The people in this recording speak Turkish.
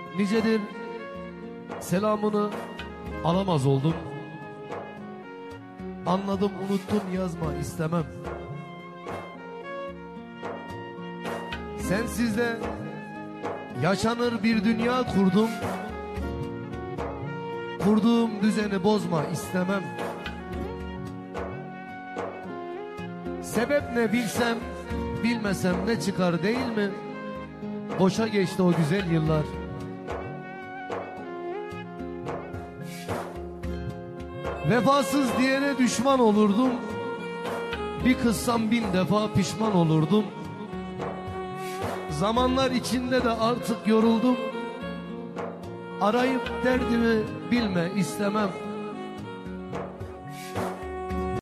Nicedir selamını alamaz oldum. Anladım unuttum yazma istemem. Sensiz de yaşanır bir dünya kurdum. Kurduğum düzeni bozma istemem. Sebep ne bilsem, bilmesem ne çıkar değil mi? Boşa geçti o güzel yıllar. Vefasız diyene düşman olurdum. Bir kızsam 1000 defa pişman olurdum. Zamanlar içinde de artık yoruldum. Arayıp derdimi bilme istemem.